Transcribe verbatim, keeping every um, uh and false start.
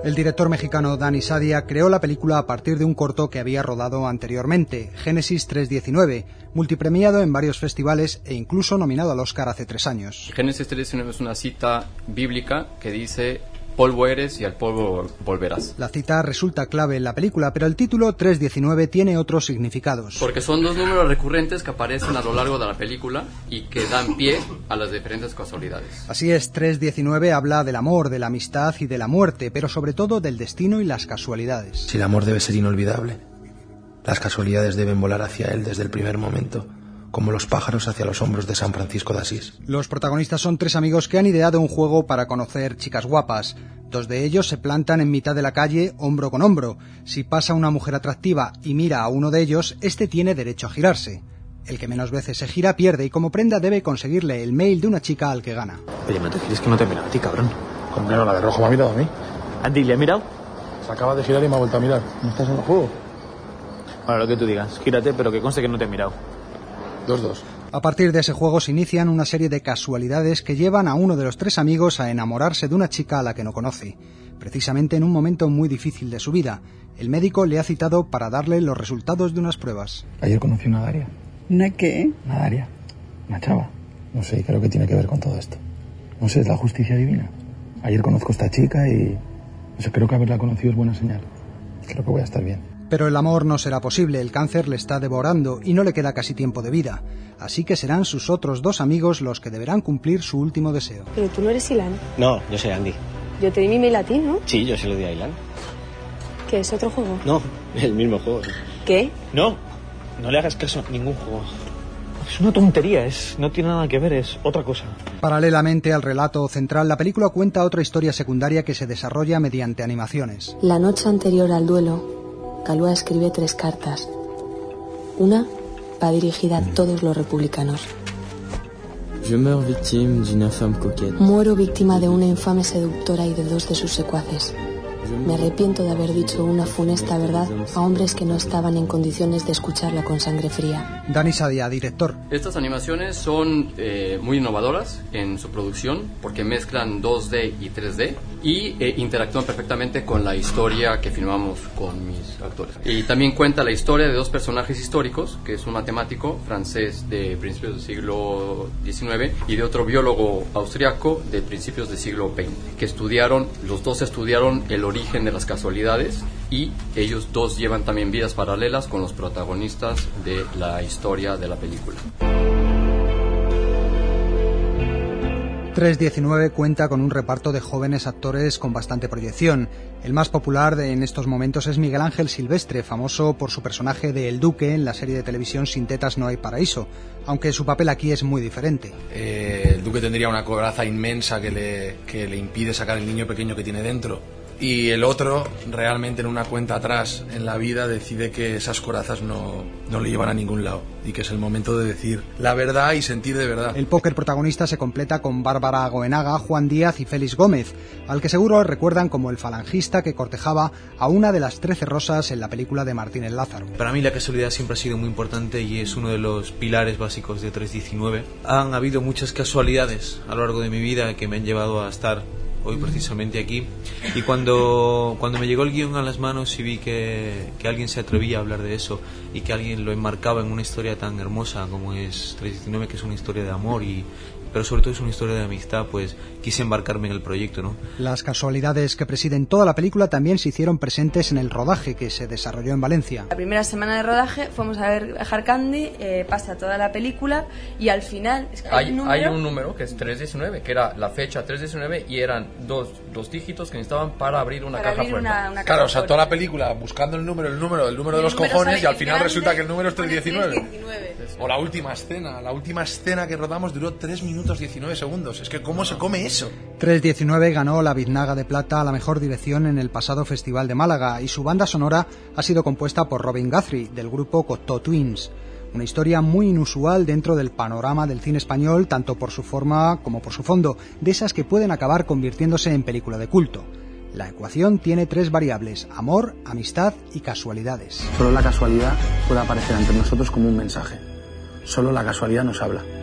El director mexicano Dani Sadia creó la película a partir de un corto que había rodado anteriormente, Génesis trescientos diecinueve, multipremiado en varios festivales e incluso nominado al Oscar hace tres años. Génesis trescientos diecinueve es una cita bíblica que dice: polvo eres y al polvo volverás. La cita resulta clave en la película, pero el título trescientos diecinueve tiene otros significados. Porque son dos números recurrentes que aparecen a lo largo de la película y que dan pie a las diferentes casualidades. Así es, trescientos diecinueve habla del amor, de la amistad y de la muerte, pero sobre todo del destino y las casualidades. Si el amor debe ser inolvidable, las casualidades deben volar hacia él desde el primer momento, como los pájaros hacia los hombros de San Francisco de Asís. Los protagonistas son tres amigos que han ideado un juego para conocer chicas guapas. Dos de ellos se plantan en mitad de la calle, hombro con hombro. Si pasa una mujer atractiva y mira a uno de ellos, este tiene derecho a girarse. El que menos veces se gira pierde y como prenda debe conseguirle el mail de una chica al que gana. Oye, no te gires que no te he mirado a ti, cabrón. ¿Cómo que no? La de rojo me ha mirado a mí. Andy, ¿le ha mirado? Se acaba de girar y me ha vuelto a mirar. ¿No estás en el juego? Bueno, lo que tú digas. Gírate, pero que conste que no te he mirado. Dos, dos. A partir de ese juego se inician una serie de casualidades que llevan a uno de los tres amigos a enamorarse de una chica a la que no conoce, precisamente en un momento muy difícil de su vida. El médico le ha citado para darle los resultados de unas pruebas. Ayer conocí una Daria. ¿Una qué? Una Daria. Una chava. No sé, creo que tiene que ver con todo esto. No sé, es la justicia divina. Ayer conozco a esta chica y... no sé, creo que haberla conocido es buena señal. Creo que voy a estar bien. Pero el amor no será posible, el cáncer le está devorando y no le queda casi tiempo de vida. Así que serán sus otros dos amigos los que deberán cumplir su último deseo. Pero tú no eres Ilan. No, yo soy Andy. Yo te di mi mail a ti, ¿no? Sí, yo se lo di a Ilan. ¿Qué es otro juego? No, el mismo juego. ¿Qué? No, no le hagas caso a ningún juego. Es una tontería, es, no tiene nada que ver, es otra cosa. Paralelamente al relato central, la película cuenta otra historia secundaria que se desarrolla mediante animaciones. La noche anterior al duelo, Calúa escribe tres cartas. Una va dirigida a todos los republicanos. Je meurs victime d'une femme coquette. Muero víctima de una infame seductora y de dos de sus secuaces. Me arrepiento de haber dicho una funesta verdad a hombres que no estaban en condiciones de escucharla con sangre fría. Dani Sadia, director. Estas animaciones son eh, muy innovadoras en su producción porque mezclan dos D y tres D y eh, interactúan perfectamente con la historia que filmamos con mis actores. Y también cuenta la historia de dos personajes históricos, que es un matemático francés de principios del siglo diecinueve y de otro biólogo austriaco de principios del siglo veinte, que estudiaron, los dos estudiaron el origen de las casualidades y ellos dos llevan también vidas paralelas con los protagonistas de la historia de la película. trescientos diecinueve cuenta con un reparto de jóvenes actores con bastante proyección. El más popular de, en estos momentos es Miguel Ángel Silvestre, famoso por su personaje de El Duque en la serie de televisión Sin tetas no hay paraíso, aunque su papel aquí es muy diferente. Eh, el Duque tendría una coraza inmensa que le, que le impide sacar el niño pequeño que tiene dentro. Y el otro, realmente en una cuenta atrás en la vida, decide que esas corazas no, no le llevan a ningún lado y que es el momento de decir la verdad y sentir de verdad. El póker protagonista se completa con Bárbara Goenaga, Juan Díaz y Félix Gómez, al que seguro recuerdan como el falangista que cortejaba a una de las trece rosas en la película de Martínez Lázaro. Para mí la casualidad siempre ha sido muy importante y es uno de los pilares básicos de trescientos diecinueve. Han habido muchas casualidades a lo largo de mi vida que me han llevado a estar hoy precisamente aquí, y cuando, cuando me llegó el guión a las manos y vi que, que alguien se atrevía a hablar de eso y que alguien lo enmarcaba en una historia tan hermosa como es trescientos diecinueve, que es una historia de amor y pero sobre todo es una historia de amistad, pues quise embarcarme en el proyecto, ¿no? Las casualidades que presiden toda la película también se hicieron presentes en el rodaje que se desarrolló en Valencia. La primera semana de rodaje fuimos a ver Hard Candy, eh, pasa toda la película y al final... Es que hay, hay, un hay un número que es trescientos diecinueve, que era la fecha trescientos diecinueve y eran dos, dos dígitos que necesitaban para abrir una para caja abrir fuerte. Una, una claro, o sea, toda la película buscando el número, el número, el número de los cojones y al final resulta que el número es trescientos diecinueve. O la última escena, la última escena que rodamos duró tres minutos diecinueve segundos. Es que ¿cómo se come eso? trescientos diecinueve ganó la Biznaga de Plata a la mejor dirección en el pasado Festival de Málaga y su banda sonora ha sido compuesta por Robin Guthrie, del grupo Cocteau Twins. Una historia muy inusual dentro del panorama del cine español, tanto por su forma como por su fondo, de esas que pueden acabar convirtiéndose en película de culto. La ecuación tiene tres variables: amor, amistad y casualidades. Solo la casualidad puede aparecer ante nosotros como un mensaje. Solo la casualidad nos habla.